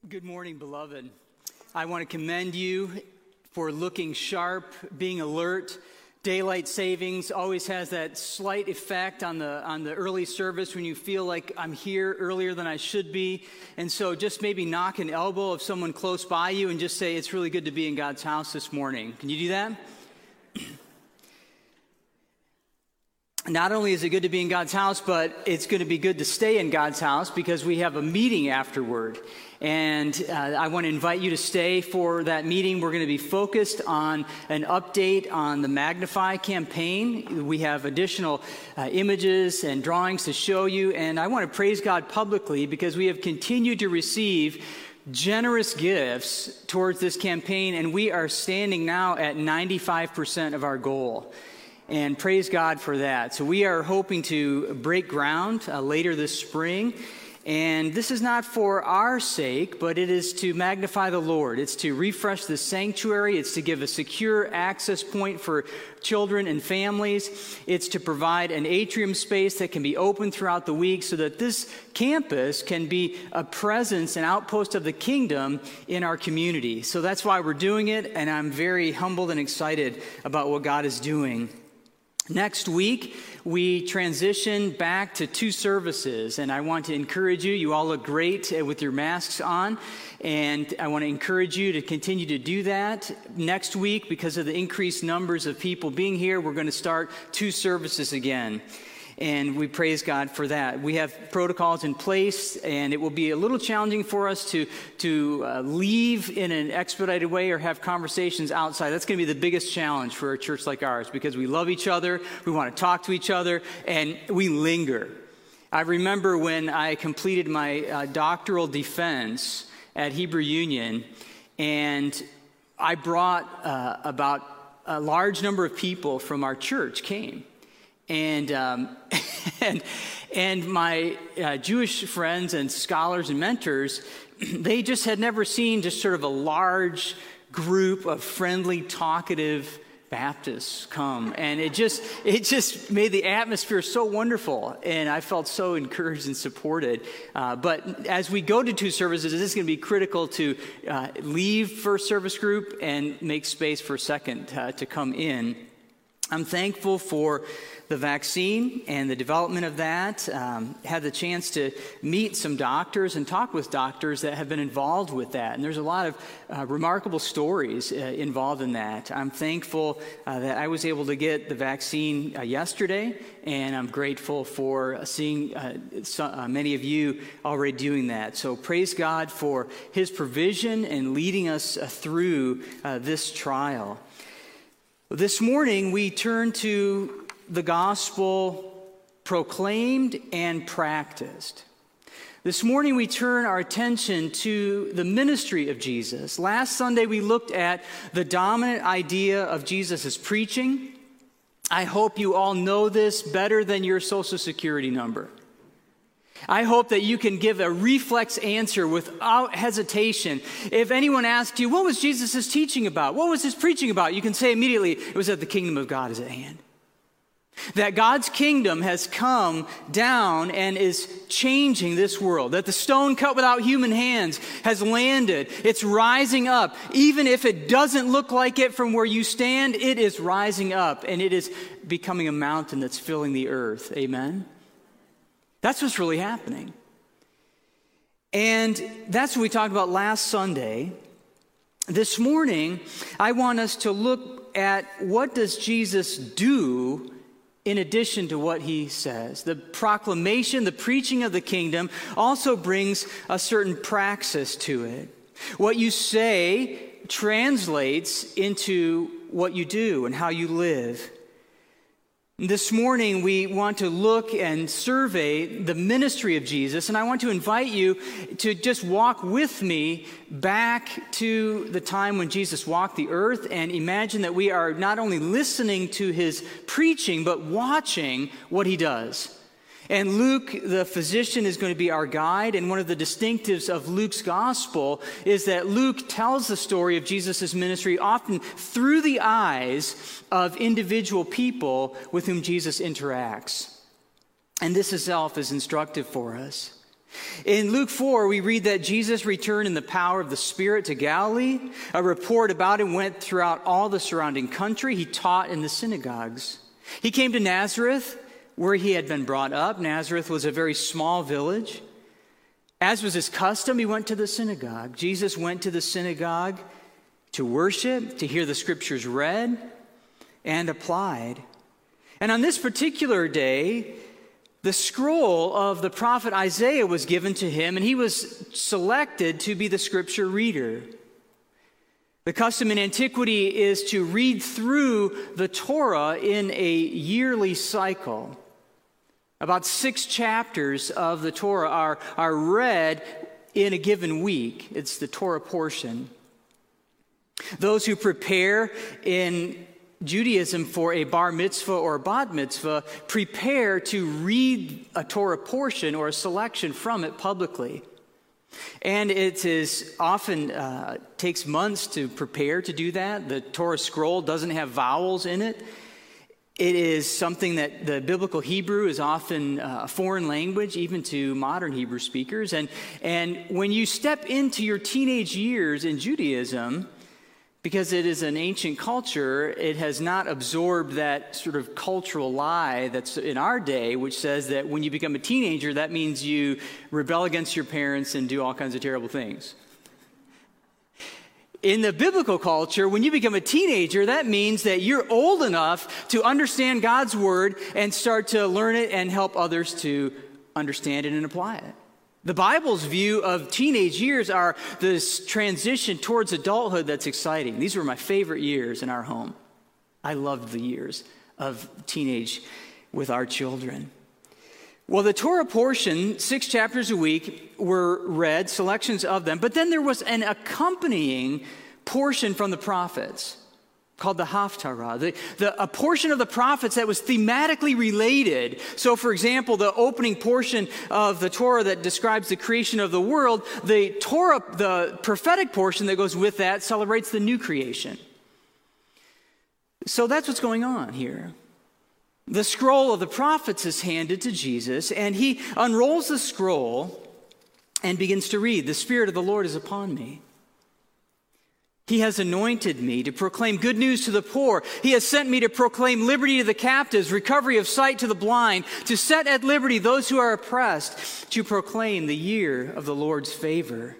Good morning, beloved. I want to commend you for looking sharp, being alert. Daylight savings always has that slight effect on the early service when you feel like I'm here earlier than I should be. And so just maybe knock an elbow of someone close by you and just say, it's really good to be in God's house this morning. Can you do that? Not only is it good to be in God's house, but it's going to be good to stay in God's house because we have a meeting afterward. And I want to invite you to stay for that meeting. We're going to be focused on an update on the Magnify campaign. We have additional images and drawings to show you. And I want to praise God publicly because we have continued to receive generous gifts towards this campaign. And we are standing now at 95% of our goal. And praise God for that. So we are hoping to break ground later this spring. And this is not for our sake, but it is to magnify the Lord. It's to refresh the sanctuary. It's to give a secure access point for children and families. It's to provide an atrium space that can be open throughout the week so that this campus can be a presence, an outpost of the kingdom in our community. So that's why we're doing it, and I'm very humbled and excited about what God is doing. Next week, we transition back to 2 services, and I want to encourage you. You all look great with your masks on, and I want to encourage you to continue to do that. Next week, because of the increased numbers of people being here, we're going to start 2 services again. And we praise God for that. We have protocols in place, and it will be a little challenging for us to leave in an expedited way or have conversations outside. That's going to be the biggest challenge for a church like ours because we love each other, we want to talk to each other, and we linger. I remember when I completed my doctoral defense at Hebrew Union, and I brought about a large number of people from our church came. And my Jewish friends and scholars and mentors, they just had never seen just sort of a large group of friendly, talkative Baptists come. And it just made the atmosphere so wonderful. And I felt so encouraged and supported. But as we go to 2 services, it is going to be critical to leave first service group and make space for second to come in. I'm thankful for the vaccine and the development of that. Had the chance to meet some doctors and talk with doctors that have been involved with that. And there's a lot of remarkable stories involved in that. I'm thankful that I was able to get the vaccine yesterday, and I'm grateful for seeing many of you already doing that. So praise God for His provision and leading us through this trial. This morning, we turn to the gospel proclaimed and practiced. This morning, we turn our attention to the ministry of Jesus. Last Sunday, we looked at the dominant idea of Jesus' preaching. I hope you all know this better than your Social Security number. I hope that you can give a reflex answer without hesitation. If anyone asks you, what was Jesus' teaching about? What was his preaching about? You can say immediately, it was that the kingdom of God is at hand. That God's kingdom has come down and is changing this world. That the stone cut without human hands has landed. It's rising up. Even if it doesn't look like it from where you stand, it is rising up. And it is becoming a mountain that's filling the earth. Amen? That's what's really happening. And that's what we talked about last Sunday. This morning, I want us to look at what does Jesus do in addition to what he says. The proclamation, the preaching of the kingdom also brings a certain praxis to it. What you say translates into what you do and how you live. This morning, we want to look and survey the ministry of Jesus, and I want to invite you to just walk with me back to the time when Jesus walked the earth and imagine that we are not only listening to his preaching, but watching what he does. And Luke, the physician, is going to be our guide. And one of the distinctives of Luke's gospel is that Luke tells the story of Jesus' ministry often through the eyes of individual people with whom Jesus interacts. And this itself is instructive for us. In Luke 4, we read that Jesus returned in the power of the Spirit to Galilee. A report about him went throughout all the surrounding country. He taught in the synagogues. He came to Nazareth, where he had been brought up. Nazareth was a very small village. As was his custom, he went to the synagogue. Jesus went to the synagogue to worship, to hear the scriptures read and applied. And on this particular day, the scroll of the prophet Isaiah was given to him, and he was selected to be the scripture reader. The custom in antiquity is to read through the Torah in a yearly cycle. About 6 chapters of the Torah are read in a given week. It's the Torah portion. Those who prepare in Judaism for a bar mitzvah or a bat mitzvah prepare to read a Torah portion or a selection from it publicly. And it is often takes months to prepare to do that. The Torah scroll doesn't have vowels in it. It is something that the biblical Hebrew is often a foreign language, even to modern Hebrew speakers. And when you step into your teenage years in Judaism, because it is an ancient culture, it has not absorbed that sort of cultural lie that's in our day, which says that when you become a teenager, that means you rebel against your parents and do all kinds of terrible things. In the biblical culture, when you become a teenager, that means that you're old enough to understand God's word and start to learn it and help others to understand it and apply it. The Bible's view of teenage years are this transition towards adulthood that's exciting. These were my favorite years in our home. I loved the years of teenage with our children. Well, the Torah portion, 6 chapters a week, were read, selections of them, but then there was an accompanying portion from the prophets called the Haftarah, a portion of the prophets that was thematically related. So, for example, the opening portion of the Torah that describes the creation of the world, the prophetic portion that goes with that celebrates the new creation. So that's what's going on here. The scroll of the prophets is handed to Jesus, and he unrolls the scroll and begins to read, "The Spirit of the Lord is upon me. He has anointed me to proclaim good news to the poor. He has sent me to proclaim liberty to the captives, recovery of sight to the blind, to set at liberty those who are oppressed, to proclaim the year of the Lord's favor."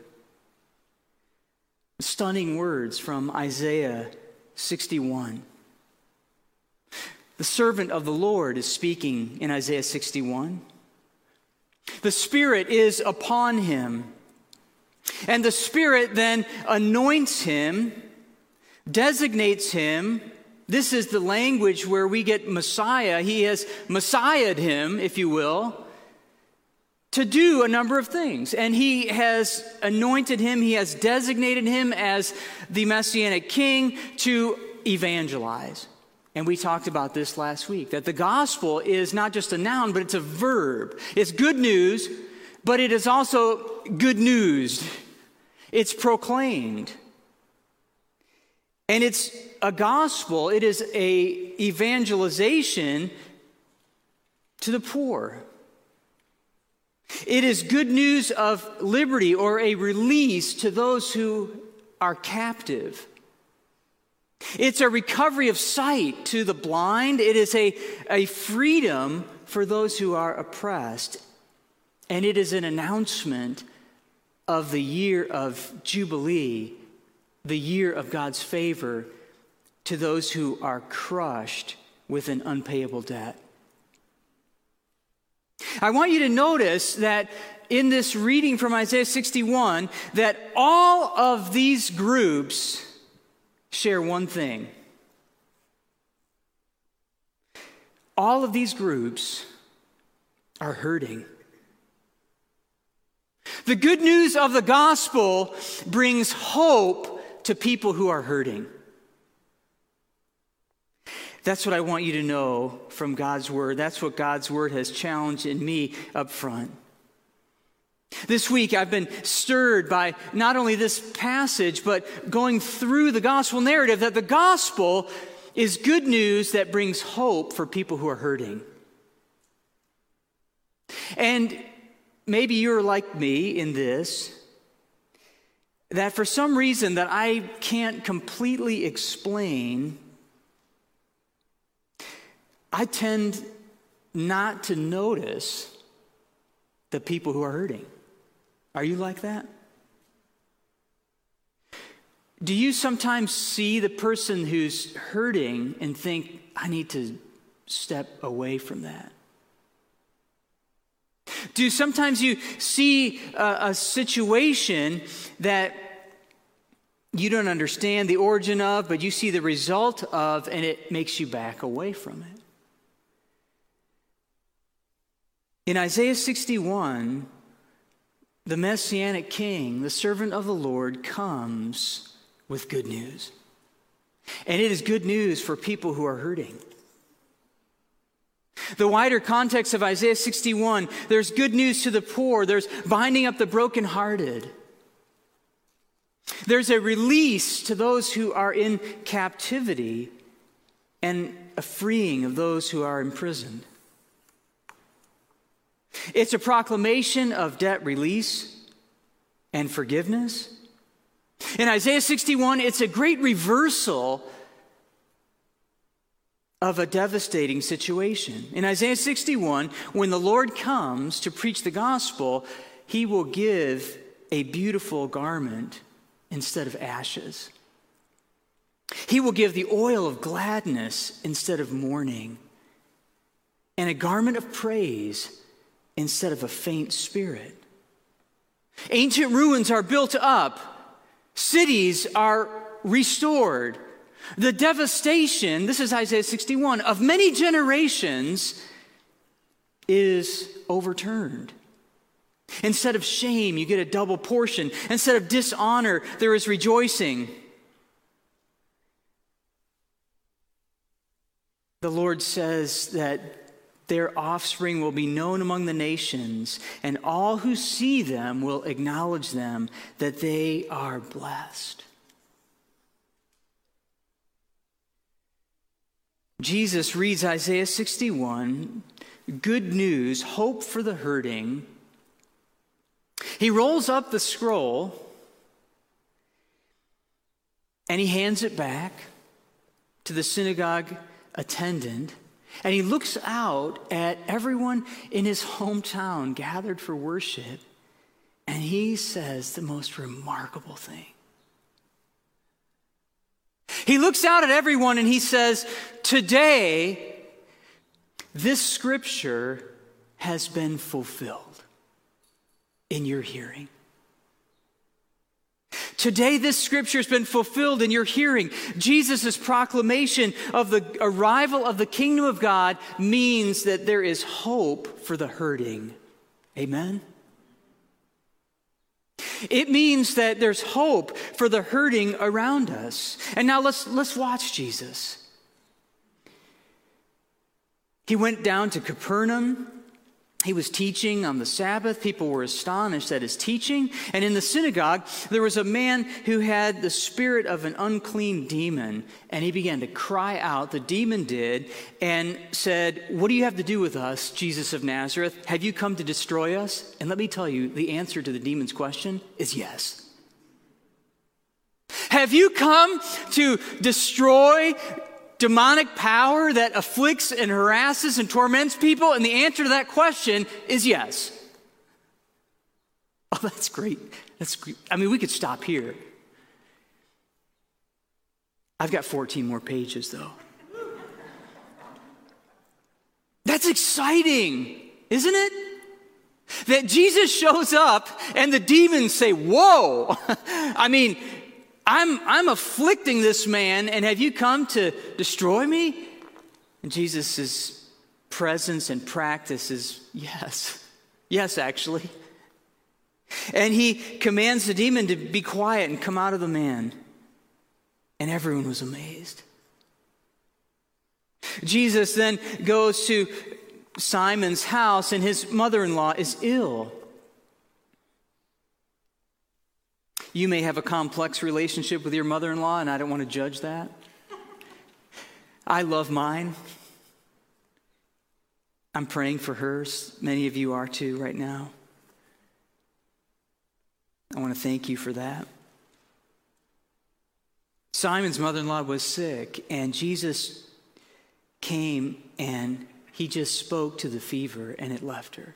Stunning words from Isaiah 61. The servant of the Lord is speaking in Isaiah 61. The Spirit is upon him. And the Spirit then anoints him, designates him. This is the language where we get Messiah. He has Messiahed him, if you will, to do a number of things. And he has anointed him, he has designated him as the Messianic King to evangelize. And we talked about this last week, that the gospel is not just a noun, but it's a verb. It's good news, but it is also good news. It's proclaimed. And it's a gospel. It is a evangelization to the poor. It is good news of liberty or a release to those who are captive. It's a recovery of sight to the blind. It is a freedom for those who are oppressed. And it is an announcement of the year of Jubilee, the year of God's favor to those who are crushed with an unpayable debt. I want you to notice that in this reading from Isaiah 61, that all of these groups share one thing. All of these groups are hurting. The good news of the gospel brings hope to people who are hurting. That's what I want you to know from God's word. That's what God's word has challenged in me up front. This week, I've been stirred by not only this passage, but going through the gospel narrative, that the gospel is good news that brings hope for people who are hurting. And maybe you're like me in this, that for some reason that I can't completely explain, I tend not to notice the people who are hurting. Are you like that? Do you sometimes see the person who's hurting and think, I need to step away from that? Do sometimes you see a situation that you don't understand the origin of, but you see the result of, and it makes you back away from it? In Isaiah 61, the Messianic King, the servant of the Lord, comes with good news. And it is good news for people who are hurting. The wider context of Isaiah 61, there's good news to the poor. There's binding up the brokenhearted. There's a release to those who are in captivity and a freeing of those who are imprisoned. It's a proclamation of debt release and forgiveness. In Isaiah 61, it's a great reversal of a devastating situation. In Isaiah 61, when the Lord comes to preach the gospel, he will give a beautiful garment instead of ashes. He will give the oil of gladness instead of mourning, and a garment of praise instead of a faint spirit. Ancient ruins are built up. Cities are restored. The devastation, this is Isaiah 61, of many generations is overturned. Instead of shame, you get a double portion. Instead of dishonor, there is rejoicing. The Lord says that their offspring will be known among the nations, and all who see them will acknowledge them, that they are blessed. Jesus reads Isaiah 61, good news, hope for the hurting. He rolls up the scroll and he hands it back to the synagogue attendant, and he looks out at everyone in his hometown gathered for worship, and he says the most remarkable thing. He looks out at everyone and he says, today, this scripture has been fulfilled in your hearing. Today, this scripture has been fulfilled in your hearing. Jesus' proclamation of the arrival of the kingdom of God means that there is hope for the hurting. Amen? It means that there's hope for the hurting around us. And now let's watch Jesus. He went down to Capernaum. He was teaching on the Sabbath. People were astonished at his teaching. And in the synagogue, there was a man who had the spirit of an unclean demon. And he began to cry out, the demon did, and said, what do you have to do with us, Jesus of Nazareth? Have you come to destroy us? And let me tell you, the answer to the demon's question is yes. Have you come to destroy demonic power that afflicts and harasses and torments people? And the answer to that question is yes. Oh, that's great. That's great. I mean, we could stop here. I've got 14 more pages, though. That's exciting, isn't it? That Jesus shows up and the demons say, whoa. I mean, I'm afflicting this man, and have you come to destroy me? And Jesus' presence and practice is yes. Yes, actually. And he commands the demon to be quiet and come out of the man. And everyone was amazed. Jesus then goes to Simon's house, and his mother-in-law is ill. You may have a complex relationship with your mother-in-law, and I don't want to judge that. I love mine. I'm praying for her. Many of you are too right now. I want to thank you for that. Simon's mother-in-law was sick, and Jesus came and he just spoke to the fever and it left her.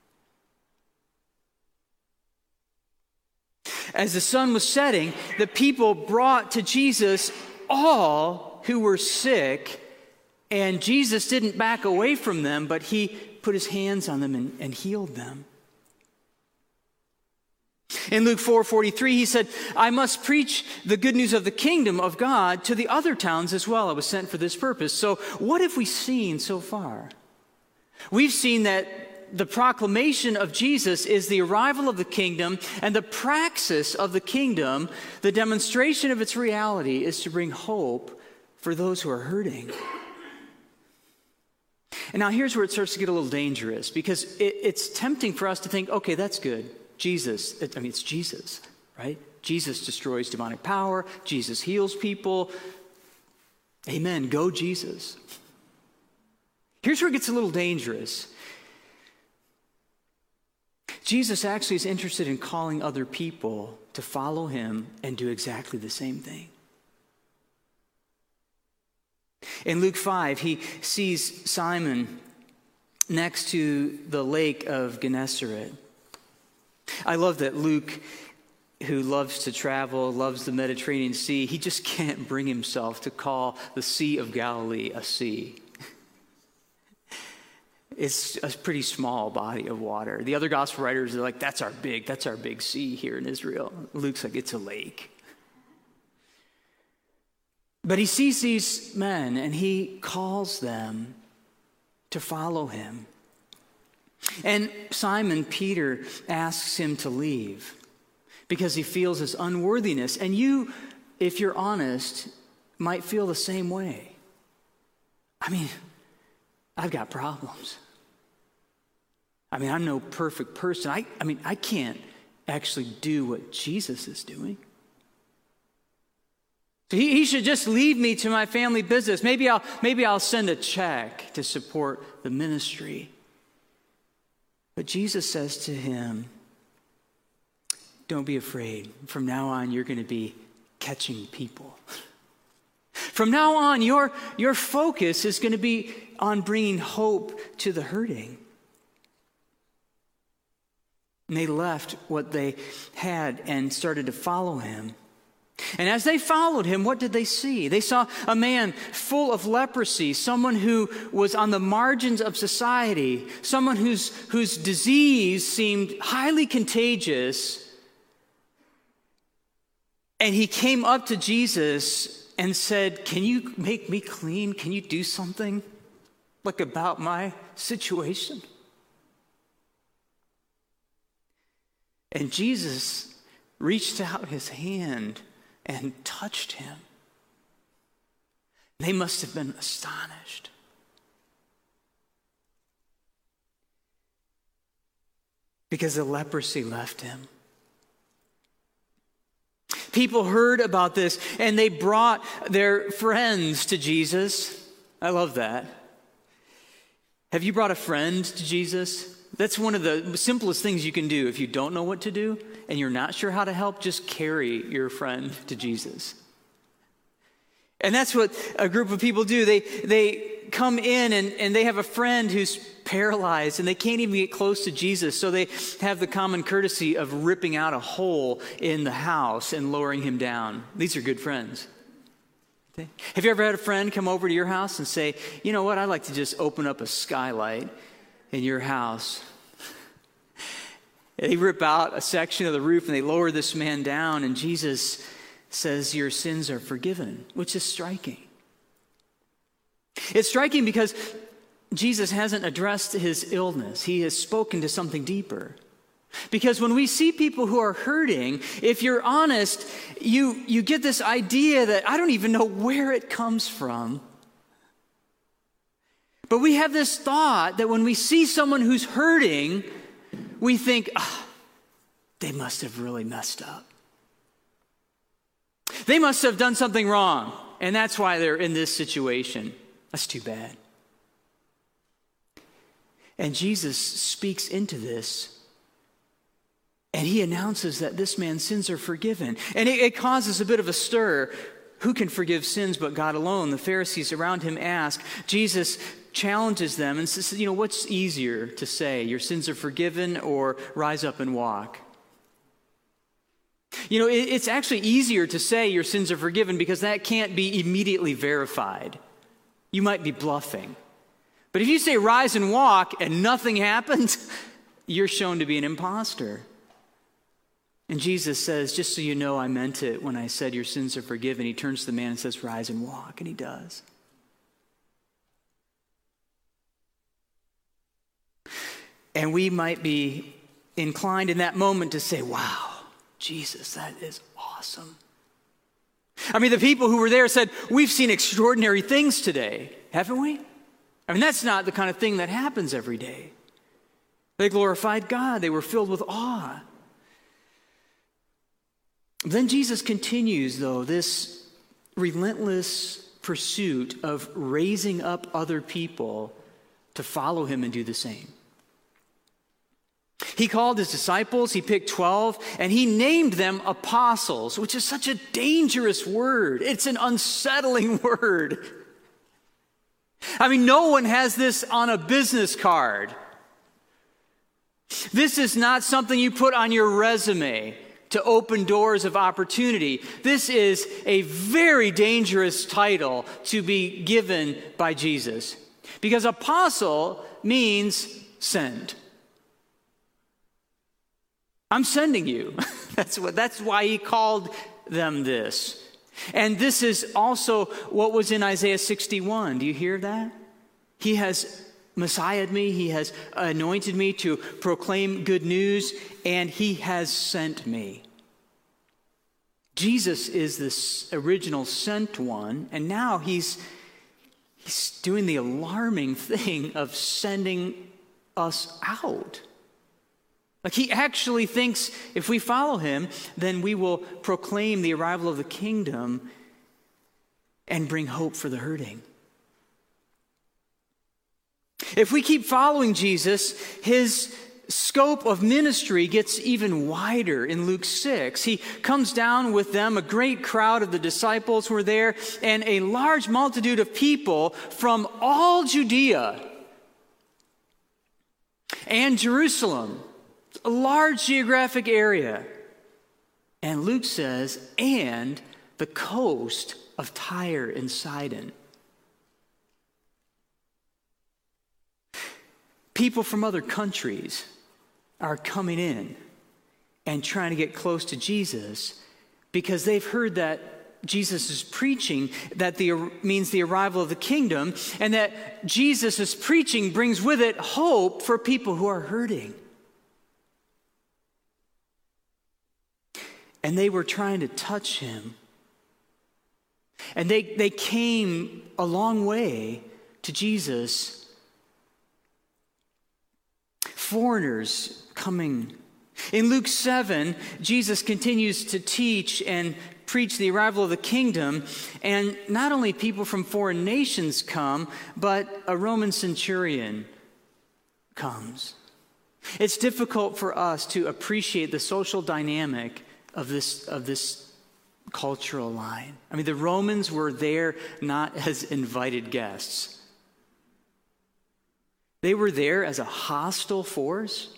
As the sun was setting, the people brought to Jesus all who were sick, and Jesus didn't back away from them, but he put his hands on them and healed them. In Luke 4:43, he said, I must preach the good news of the kingdom of God to the other towns as well. I was sent for this purpose. So what have we seen so far? We've seen that the proclamation of Jesus is the arrival of the kingdom, and the praxis of the kingdom, the demonstration of its reality, is to bring hope for those who are hurting. And now here's where it starts to get a little dangerous, because it's tempting for us to think, okay, that's good. It's Jesus, right? Jesus destroys demonic power. Jesus heals people. Amen. Go Jesus. Here's where it gets a little dangerous. Jesus actually is interested in calling other people to follow him and do exactly the same thing. In Luke 5, he sees Simon next to the lake of Gennesaret. I love that Luke, who loves to travel, loves the Mediterranean Sea, he just can't bring himself to call the Sea of Galilee a sea. It's a pretty small body of water. The other gospel writers are like, that's our big sea here in Israel. Luke's like, it's a lake. But he sees these men and he calls them to follow him. And Simon Peter asks him to leave because he feels his unworthiness. And you, if you're honest, might feel the same way. I mean, I've got problems. I'm no perfect person. I can't actually do what Jesus is doing. So he should just leave me to my family business. Maybe I'll send a check to support the ministry. But Jesus says to him, don't be afraid. From now on, you're going to be catching people. From now on, your focus is going to be on bringing hope to the hurting. And they left what they had and started to follow him. And as they followed him, what did they see? They saw a man full of leprosy, someone who was on the margins of society, someone whose disease seemed highly contagious. And he came up to Jesus and said, can you make me clean? Can you do something about my situation? And Jesus reached out his hand and touched him. They must have been astonished. Because the leprosy left him. People heard about this and they brought their friends to Jesus. I love that. Have you brought a friend to Jesus? That's one of the simplest things you can do if you don't know what to do and you're not sure how to help. Just carry your friend to Jesus. And that's what a group of people do. They come in and they have a friend who's paralyzed and they can't even get close to Jesus. So they have the common courtesy of ripping out a hole in the house and lowering him down. These are good friends. Have you ever had a friend come over to your house and say, you know what, I'd like to just open up a skylight in your house. And they rip out a section of the roof and they lower this man down, and Jesus says, your sins are forgiven, which is striking. It's striking because Jesus hasn't addressed his illness. He has spoken to something deeper. Because when we see people who are hurting, if you're honest, you get this idea that I don't even know where it comes from. But we have this thought that when we see someone who's hurting, we think, they must have really messed up. They must have done something wrong, and that's why they're in this situation. That's too bad. And Jesus speaks into this, And he announces that this man's sins are forgiven. And it causes a bit of a stir. Who can forgive sins but God alone? The Pharisees around him ask. Jesus challenges them and says, what's easier to say? Your sins are forgiven, or rise up and walk? It's actually easier to say your sins are forgiven because that can't be immediately verified. You might be bluffing. But if you say rise and walk and nothing happens, you're shown to be an imposter. And Jesus says, just so you know, I meant it when I said your sins are forgiven. He turns to the man and says, rise and walk. And he does. And we might be inclined in that moment to say, wow, Jesus, that is awesome. I mean, the people who were there said, we've seen extraordinary things today, haven't we? I mean, that's not the kind of thing that happens every day. They glorified God. They were filled with awe. Then Jesus continues, though, this relentless pursuit of raising up other people to follow him and do the same. He called his disciples, he picked 12, and he named them apostles, which is such a dangerous word. It's an unsettling word. I mean, no one has this on a business card. This is not something you put on your resume to open doors of opportunity. This is a very dangerous title to be given by Jesus, because apostle means send. I'm sending you. That's why he called them this. And this is also what was in Isaiah 61. Do you hear that? He has Messiahed me. He has anointed me to proclaim good news, and he has sent me. Jesus is this original sent one, and now he's doing the alarming thing of sending us out. Like, he actually thinks if we follow him, then we will proclaim the arrival of the kingdom and bring hope for the hurting. If we keep following Jesus, his scope of ministry gets even wider in Luke 6. He comes down with them, a great crowd of the disciples who are there, and a large multitude of people from all Judea and Jerusalem, a large geographic area. And Luke says, and the coast of Tyre and Sidon. People from other countries are coming in and trying to get close to Jesus because they've heard that Jesus is preaching that means the arrival of the kingdom, and that Jesus' preaching brings with it hope for people who are hurting. And they were trying to touch him. And they came a long way to Jesus. Foreigners coming. In Luke 7, Jesus continues to teach and preach the arrival of the kingdom. And not only people from foreign nations come, but a Roman centurion comes. It's difficult for us to appreciate the social dynamic of this cultural line. I mean, the Romans were there not as invited guests. They were there as a hostile force.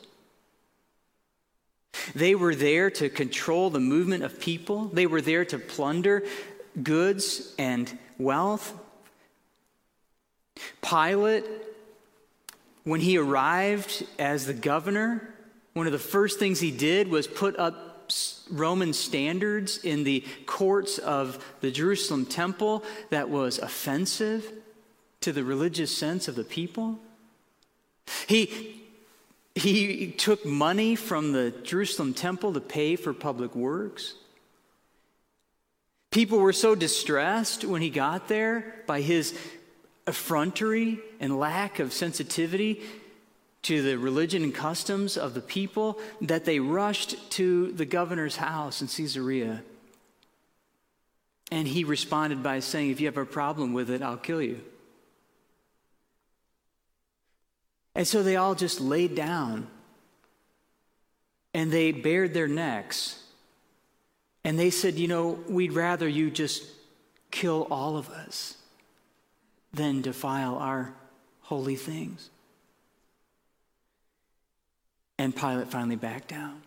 They were there to control the movement of people. They were there to plunder goods and wealth. Pilate, when he arrived as the governor, one of the first things he did was put up Roman standards in the courts of the Jerusalem temple that was offensive to the religious sense of the people. He took money from the Jerusalem temple to pay for public works. People were so distressed when he got there by his effrontery and lack of sensitivity to the religion and customs of the people that they rushed to the governor's house in Caesarea. And he responded by saying, if you have a problem with it, I'll kill you. And so they all just laid down and they bared their necks. And they said, we'd rather you just kill all of us than defile our holy things. And Pilate finally backed down.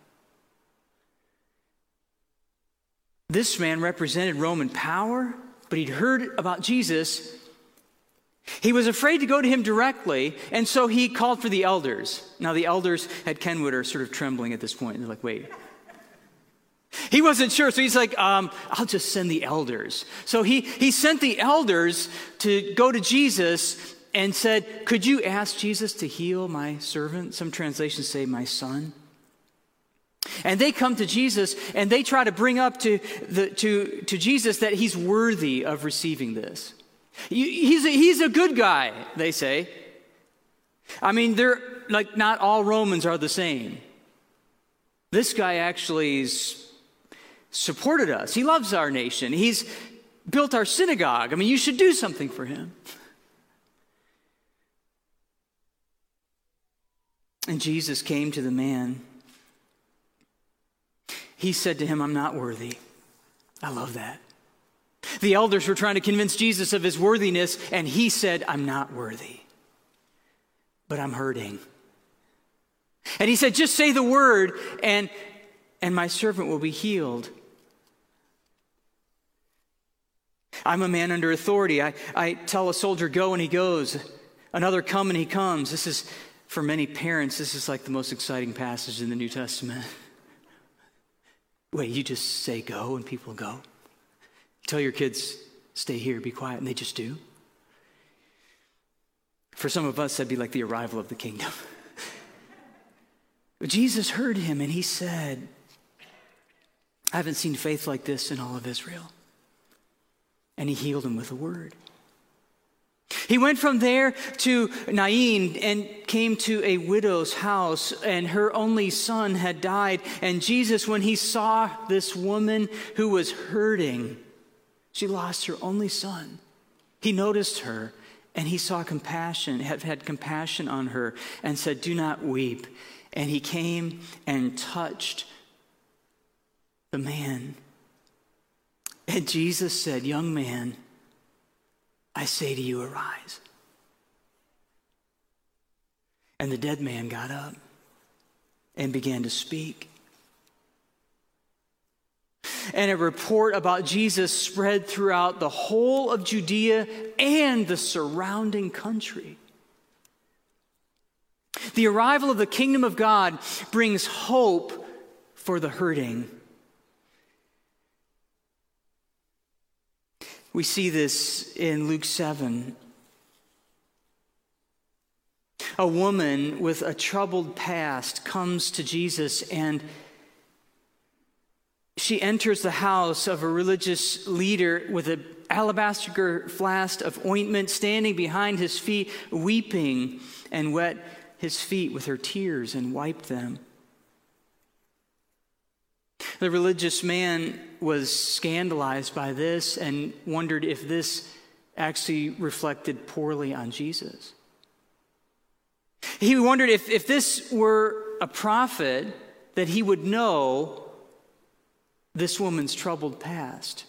This man represented Roman power, but he'd heard about Jesus. He was afraid to go to him directly, and so he called for the elders. Now, the elders at Kenwood are sort of trembling at this point. They're like, wait. He wasn't sure, so he's like, I'll just send the elders. So he sent the elders to go to Jesus and said, could you ask Jesus to heal my servant? Some translations say my son. And they come to Jesus and they try to bring up to Jesus that he's worthy of receiving this. He's a good guy, they say. I mean, they're like, not all Romans are the same. This guy actually supported us. He loves our nation. He's built our synagogue. I mean, you should do something for him. And Jesus came to the man. He said to him, I'm not worthy. I love that. The elders were trying to convince Jesus of his worthiness, and he said, I'm not worthy, but I'm hurting. And he said, just say the word, and my servant will be healed. I'm a man under authority. I tell a soldier, go, and he goes. Another, come, and he comes. This is, for many parents, this is like the most exciting passage in the New Testament. Wait, you just say go and people go? Tell your kids, stay here, be quiet, and they just do? For some of us, that'd be like the arrival of the kingdom. But Jesus heard him and he said, I haven't seen faith like this in all of Israel. And he healed him with a word. He went from there to Nain and came to a widow's house, and her only son had died. And Jesus, when he saw this woman who was hurting, she lost her only son. He noticed her, and he saw compassion, had compassion on her, and said, do not weep. And he came and touched the man. And Jesus said, young man, I say to you, arise. And the dead man got up and began to speak. And a report about Jesus spread throughout the whole of Judea and the surrounding country. The arrival of the kingdom of God brings hope for the hurting. We see this in Luke 7. A woman with a troubled past comes to Jesus, and she enters the house of a religious leader with an alabaster flask of ointment, standing behind his feet, weeping, and wet his feet with her tears and wiped them. The religious man was scandalized by this and wondered if this actually reflected poorly on Jesus. He wondered if this were a prophet, that he would know this woman's troubled past.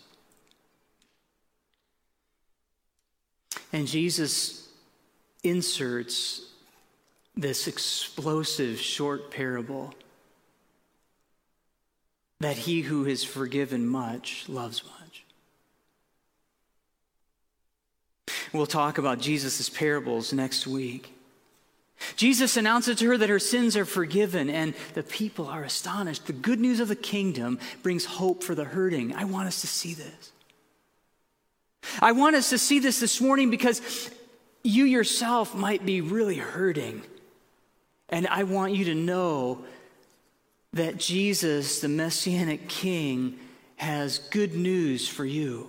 And Jesus inserts this explosive short parable that he who is forgiven much loves much. We'll talk about Jesus' parables next week. Jesus announces to her that her sins are forgiven, and the people are astonished. The good news of the kingdom brings hope for the hurting. I want us to see this. I want us to see this morning because you yourself might be really hurting. And I want you to know that Jesus, the Messianic King, has good news for you.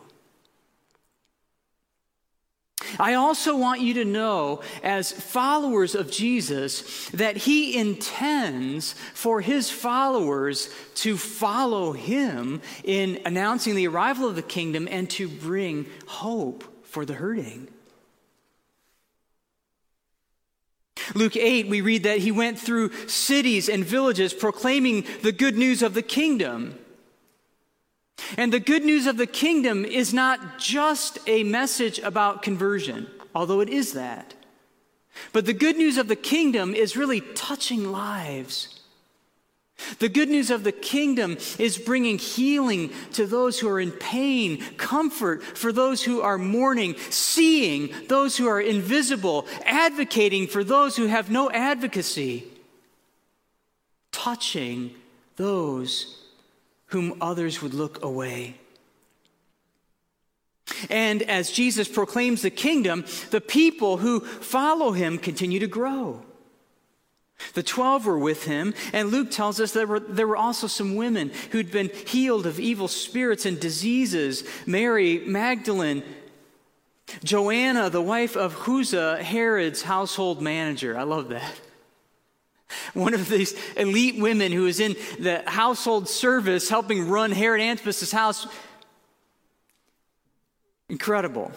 I also want you to know, as followers of Jesus, that he intends for his followers to follow him in announcing the arrival of the kingdom and to bring hope for the hurting. Luke 8, we read that he went through cities and villages proclaiming the good news of the kingdom. And the good news of the kingdom is not just a message about conversion, although it is that. But the good news of the kingdom is really touching lives. The good news of the kingdom is bringing healing to those who are in pain, comfort for those who are mourning, seeing those who are invisible, advocating for those who have no advocacy, touching those whom others would look away. And as Jesus proclaims the kingdom, the people who follow him continue to grow. The 12 were with him, and Luke tells us there were also some women who'd been healed of evil spirits and diseases. Mary Magdalene, Joanna, the wife of Chuza, Herod's household manager. I love that. One of these elite women who is in the household service helping run Herod Antipas's house. Incredible.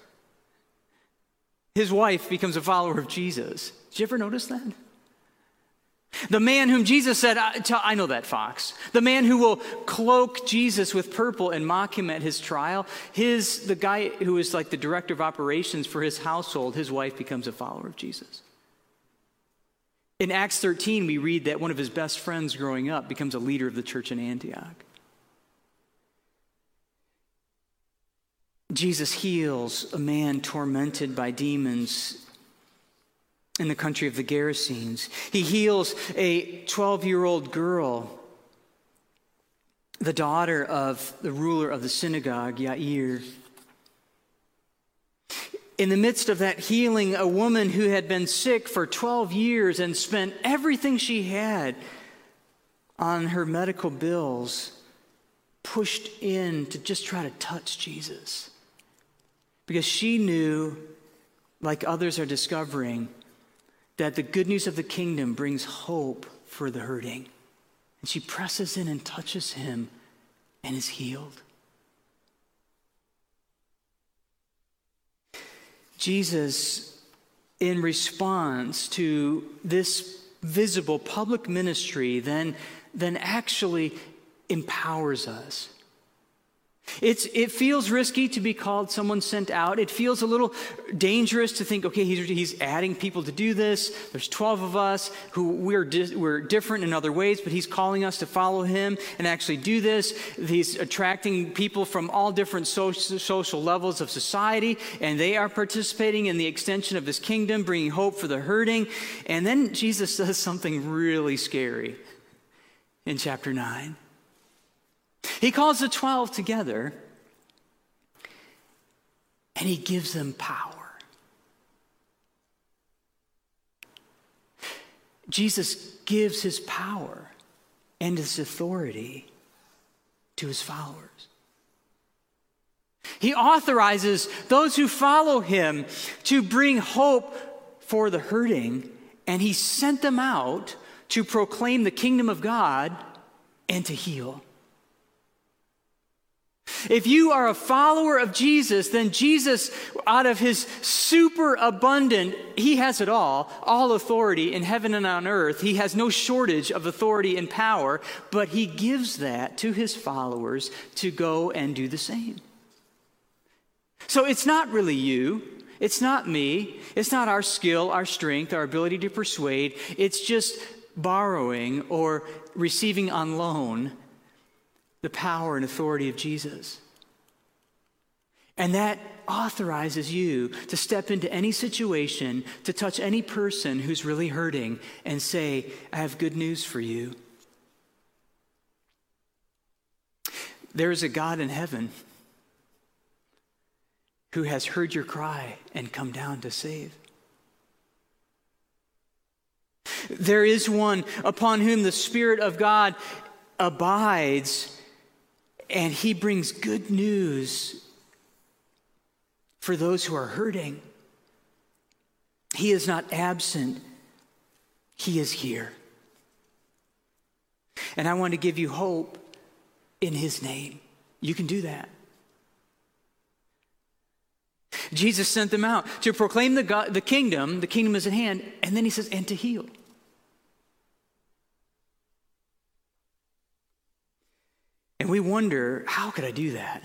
His wife becomes a follower of Jesus. Did you ever notice that? The man whom Jesus said, I know that fox. The man who will cloak Jesus with purple and mock him at his trial. The guy who is like the director of operations for his household, his wife becomes a follower of Jesus. In Acts 13, we read that one of his best friends growing up becomes a leader of the church in Antioch. Jesus heals a man tormented by demons in the country of the Gerasenes. He heals a 12-year-old girl, the daughter of the ruler of the synagogue, Yair. In the midst of that healing, a woman who had been sick for 12 years and spent everything she had on her medical bills, pushed in to just try to touch Jesus. Because she knew, like others are discovering, that the good news of the kingdom brings hope for the hurting. And she presses in and touches him and is healed. Jesus, in response to this visible public ministry, then actually empowers us. It feels risky to be called someone sent out. It feels a little dangerous to think, okay, he's adding people to do this. There's 12 of us who we're different in other ways, but he's calling us to follow him and actually do this. He's attracting people from all different social levels of society, and they are participating in the extension of his kingdom, bringing hope for the hurting. And then Jesus does something really scary in chapter 9. He calls the 12 together, and he gives them power. Jesus gives his power and his authority to his followers. He authorizes those who follow him to bring hope for the hurting, and he sent them out to proclaim the kingdom of God and to heal. If you are a follower of Jesus, then Jesus, out of his super abundant, he has it all authority in heaven and on earth. He has no shortage of authority and power, but he gives that to his followers to go and do the same. So it's not really you. It's not me. It's not our skill, our strength, our ability to persuade. It's just borrowing or receiving on loan the power and authority of Jesus. And that authorizes you to step into any situation, to touch any person who's really hurting and say, I have good news for you. There is a God in heaven who has heard your cry and come down to save. There is one upon whom the Spirit of God abides, and he brings good news for those who are hurting. He is not absent. He is here. And I want to give you hope in his name. You can do that. Jesus sent them out to proclaim the kingdom is at hand, and then he says, and to heal. And we wonder, how could I do that?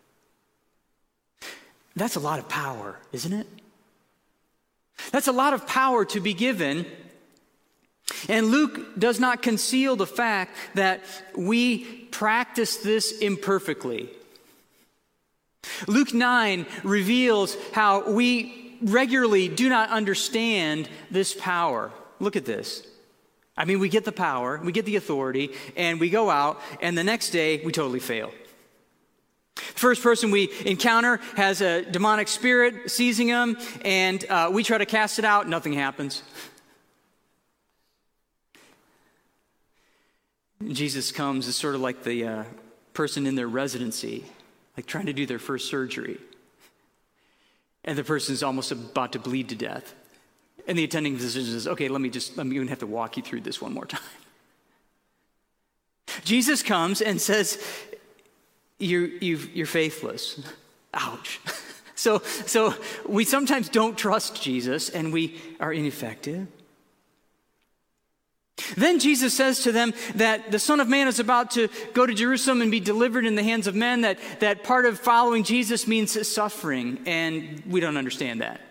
That's a lot of power, isn't it? That's a lot of power to be given. And Luke does not conceal the fact that we practice this imperfectly. Luke 9 reveals how we regularly do not understand this power. Look at this. I mean, we get the power, we get the authority, and we go out, and the next day we totally fail. The first person we encounter has a demonic spirit seizing him, and we try to cast it out, nothing happens. Jesus comes as sort of like the person in their residency, like trying to do their first surgery. And the person's almost about to bleed to death. And the attending physician says, okay, I'm going to have to walk you through this one more time. Jesus comes and says, you're faithless. Ouch. So we sometimes don't trust Jesus and we are ineffective. Then Jesus says to them that the Son of Man is about to go to Jerusalem and be delivered in the hands of men, that part of following Jesus means suffering, and we don't understand that.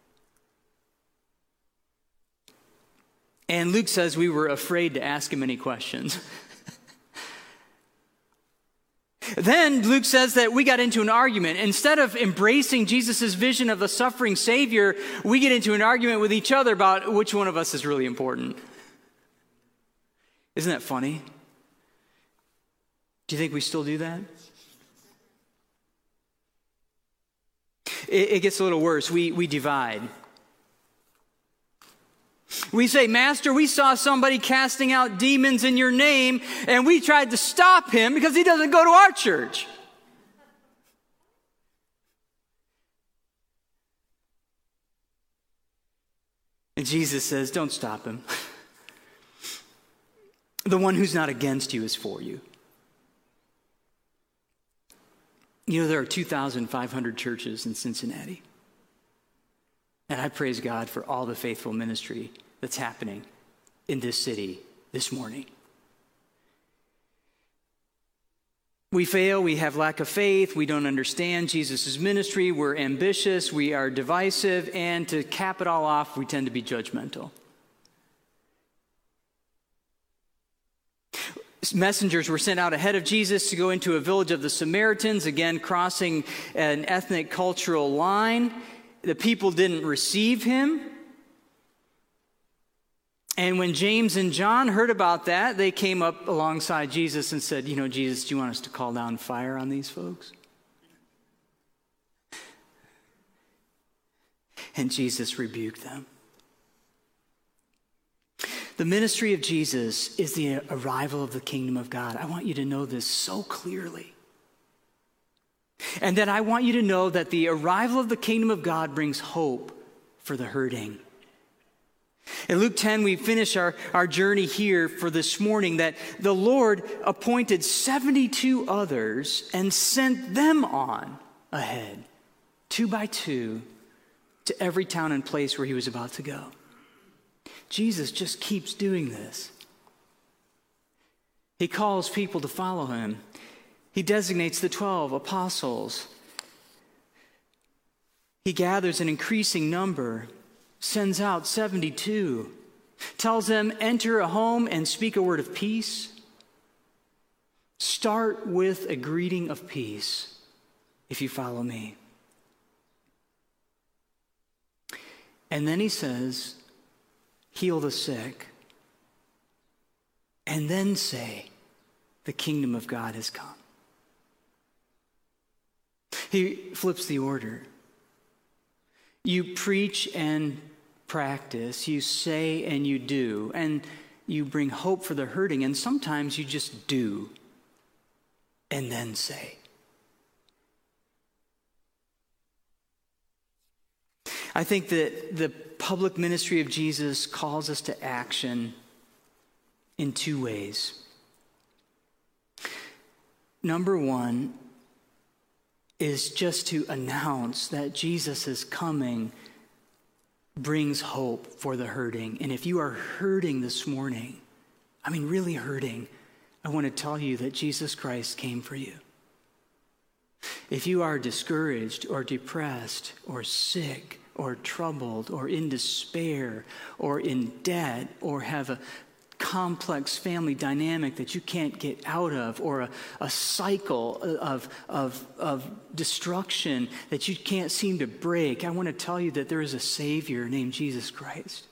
And Luke says we were afraid to ask him any questions. Then Luke says that we got into an argument. Instead of embracing Jesus' vision of the suffering Savior, we get into an argument with each other about which one of us is really important. Isn't that funny? Do you think we still do that? It gets a little worse. We divide. We say, Master, we saw somebody casting out demons in your name, and we tried to stop him because he doesn't go to our church. And Jesus says, don't stop him. The one who's not against you is for you. You know, there are 2,500 churches in Cincinnati. And I praise God for all the faithful ministry that's happening in this city this morning. We fail, we have lack of faith, we don't understand Jesus' ministry, we're ambitious, we are divisive, and to cap it all off, we tend to be judgmental. Messengers were sent out ahead of Jesus to go into a village of the Samaritans, again crossing an ethnic cultural line. The people didn't receive him. And when James and John heard about that, they came up alongside Jesus and said, Jesus, do you want us to call down fire on these folks? And Jesus rebuked them. The ministry of Jesus is the arrival of the kingdom of God. I want you to know this so clearly. And then I want you to know that the arrival of the kingdom of God brings hope for the hurting. In Luke 10, we finish our journey here for this morning that the Lord appointed 72 others and sent them on ahead, 2 by 2, to every town and place where he was about to go. Jesus just keeps doing this. He calls people to follow him. He designates the 12 apostles. He gathers an increasing number, sends out 72, tells them, enter a home and speak a word of peace. Start with a greeting of peace if you follow me. And then he says, heal the sick, and then say, the kingdom of God has come. He flips the order. You preach and practice, you say and you do, and you bring hope for the hurting, and sometimes you just do and then say. I think that the public ministry of Jesus calls us to action in 2 ways. Number one, is just to announce that Jesus is coming brings hope for the hurting. And if you are hurting this morning, I mean really hurting, I want to tell you that Jesus Christ came for you. If you are discouraged or depressed or sick or troubled or in despair or in debt or have a complex family dynamic that you can't get out of, or a cycle of destruction that you can't seem to break, I want to tell you that there is a Savior named Jesus Christ.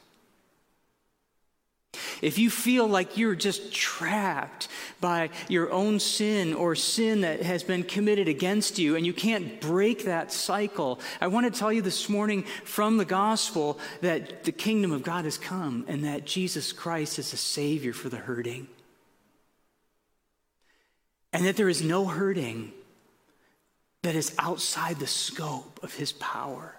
If you feel like you're just trapped by your own sin or sin that has been committed against you and you can't break that cycle, I want to tell you this morning from the gospel that the kingdom of God has come and that Jesus Christ is a Savior for the hurting. And that there is no hurting that is outside the scope of his power.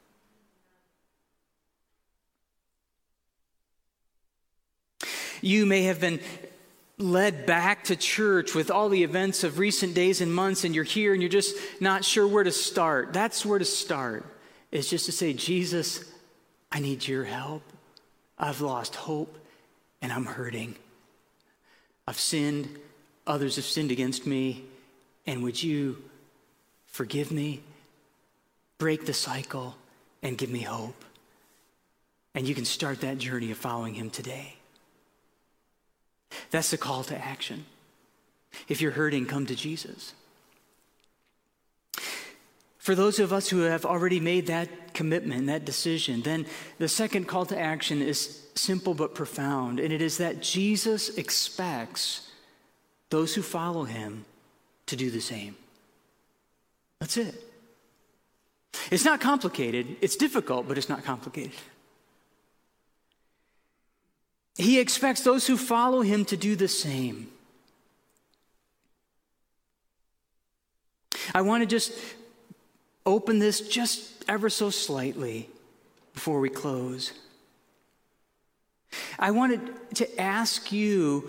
You may have been led back to church with all the events of recent days and months, and you're here and you're just not sure where to start. That's where to start, is just to say, Jesus, I need your help. I've lost hope and I'm hurting. I've sinned. Others have sinned against me. And would you forgive me, break the cycle, and give me hope? And you can start that journey of following him today. That's the call to action. If you're hurting, come to Jesus. For those of us who have already made that commitment, that decision, then the second call to action is simple but profound, and it is that Jesus expects those who follow him to do the same. That's it. It's not complicated. It's difficult, but it's not complicated. He expects those who follow him to do the same. I want to just open this just ever so slightly before we close. I wanted to ask you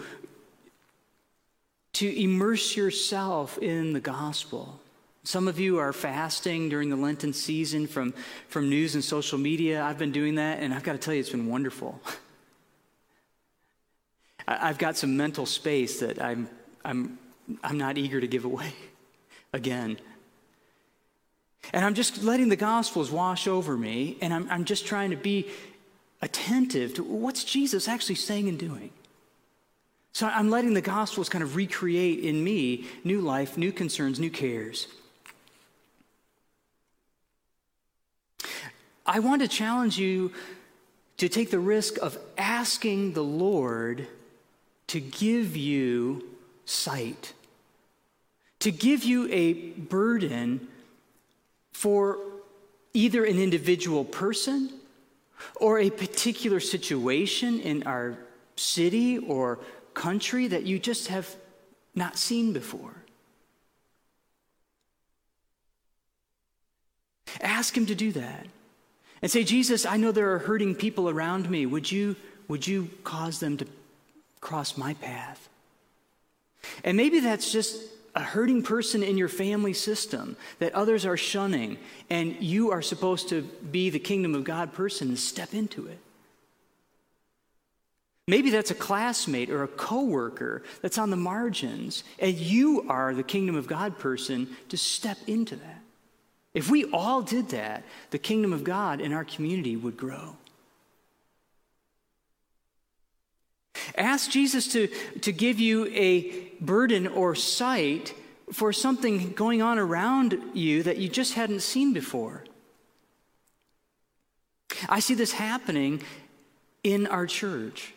to immerse yourself in the gospel. Some of you are fasting during the Lenten season from news and social media. I've been doing that, and I've got to tell you, it's been wonderful. I've got some mental space that I'm not eager to give away again. And I'm just letting the Gospels wash over me, and I'm just trying to be attentive to what's Jesus actually saying and doing. So I'm letting the Gospels kind of recreate in me new life, new concerns, new cares. I want to challenge you to take the risk of asking the Lord to give you sight, to give you a burden for either an individual person or a particular situation in our city or country that you just have not seen before. Ask him to do that and say, Jesus, I know there are hurting people around me. Would you cause them to cross my path? And maybe that's just a hurting person in your family system that others are shunning, and you are supposed to be the kingdom of God person and step into it. Maybe that's a classmate or a coworker that's on the margins, and you are the kingdom of God person to step into that. If we all did that, the kingdom of God in our community would grow. Ask Jesus to give you a burden or sight for something going on around you that you just hadn't seen before. I see this happening in our church.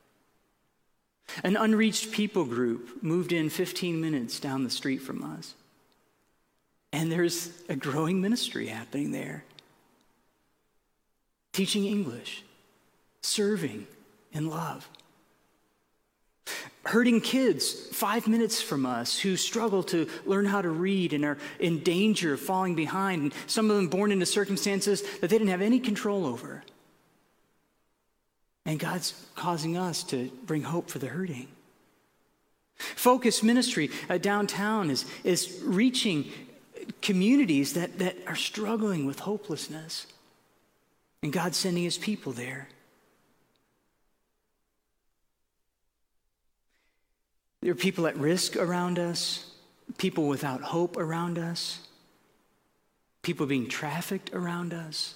An unreached people group moved in 15 minutes down the street from us. And there's a growing ministry happening there. Teaching English, serving in love. Hurting kids 5 minutes from us who struggle to learn how to read and are in danger of falling behind. And some of them born into circumstances that they didn't have any control over. And God's causing us to bring hope for the hurting. Focus Ministry downtown is reaching communities that are struggling with hopelessness. And God's sending his people there. There are people at risk around us, people without hope around us, people being trafficked around us,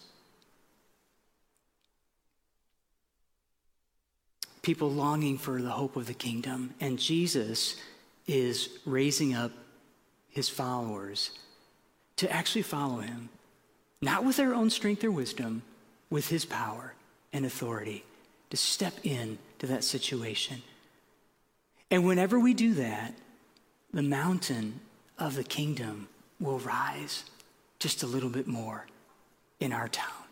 people longing for the hope of the kingdom. And Jesus is raising up his followers to actually follow him, not with their own strength or wisdom, with his power and authority, to step in to that situation. And whenever we do that, the mountain of the kingdom will rise just a little bit more in our town.